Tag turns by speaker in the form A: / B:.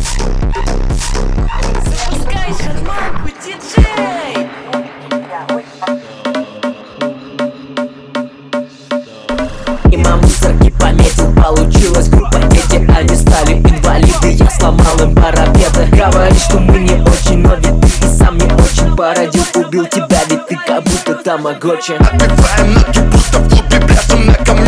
A: Запускай шарманку, диджей!
B: Мимо мусорки пометил, получилась группа дети. Они стали инвалиды, я сломал им парапеты. Говоришь, что мы не очень, но ведь ты и сам не очень. Породил, убил тебя, ведь ты как будто тамагочи.
C: Отбиваем ноги, пусто в клубе, бляшем на камне.